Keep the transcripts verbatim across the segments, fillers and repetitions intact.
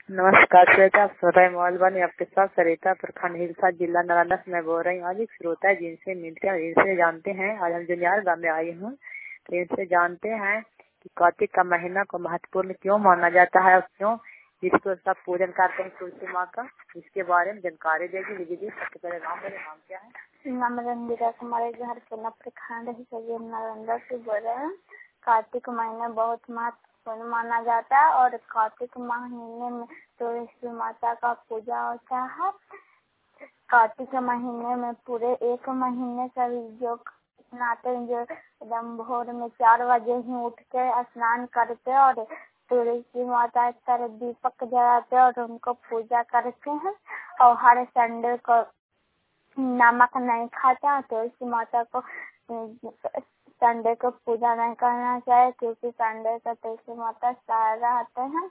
नमस्कार श्वेता, आप सुन रहे मोबाइल वाली आपके साथ सरिता प्रखंड हिलसा जिला नालंदा से मैं बोल रही हूँ। आज एक श्रोता है जिनसे मिलते हैं, इनसे जानते हैं। आज हम जुनियार गाँव में आई हूँ, तो इनसे जानते हैं कि कार्तिक का महीना को महत्वपूर्ण क्यों माना जाता है और क्यों जिसको सब पूजन करते हैं तुलसी माँ का, इसके बारे में जानकारी देगी। दीदी सबसे पहले नाम मेरे नाम क्या है? नाम रंजीता कुमारी, घर सोना प्रखंड हिलसा नालंदा से बोल रहे हैं। कार्तिक महीना बहुत महत्वपूर्ण माना जाता है और कार्तिक महीने में तुलसी माता का पूजा होता है। कार्तिक महीने में पूरे एक महीने सभी जो नहाते हैं, जो एकदम भोर में चार बजे ही उठ के स्नान करते हैं और तुलसी माता पर दीपक जलाते हैं और उनको पूजा करते हैं। और हर संडे को नमक नहीं खाते हैं। तुलसी माता को संडे को पूजा नहीं करना चाहिए क्योंकि संडे को तुलसी माता सारा आते हैं।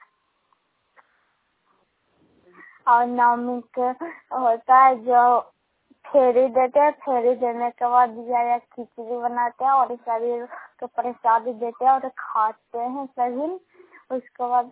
और नवमी के होता है जो फेरी देते हैं, फेरी देने के बाद या खिचड़ी बनाते हैं और सभी को प्रसाद देते हैं और खाते हैं सभी। उसके बाद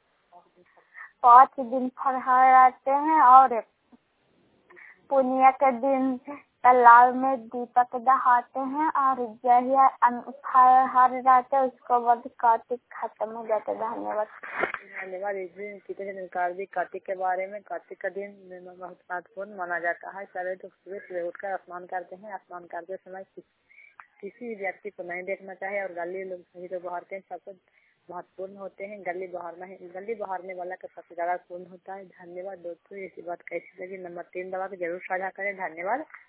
पाँच दिन फलहार आते हैं और पुण्य के दिन तालाब में दीपक दहाते हैं और जहिया फलहार रहते हैं उसको बाद कार्तिक खत्म हो जाते। धन्यवाद। धन्यवाद। इस दिन कितने जानकारी दी कार्तिक के बारे में। कार्तिक का दिन बहुत महत्वपूर्ण माना जाता है। सभी तो सुबह सुबह उठकर स्नान करते हैं। स्नान करते समय किसी व्यक्ति को नहीं देखना चाहिए और गली लोग सभी तो बहारते हैं, सब कुछ महत्वपूर्ण होते हैं। गली बहारना है, गली बहारने वाला का सबसे ज्यादा पूर्ण होता है। धन्यवाद दोस्तों। ऐसी बात कैसी लगी नंबर तीन दबा के जरूर साझा करें। धन्यवाद।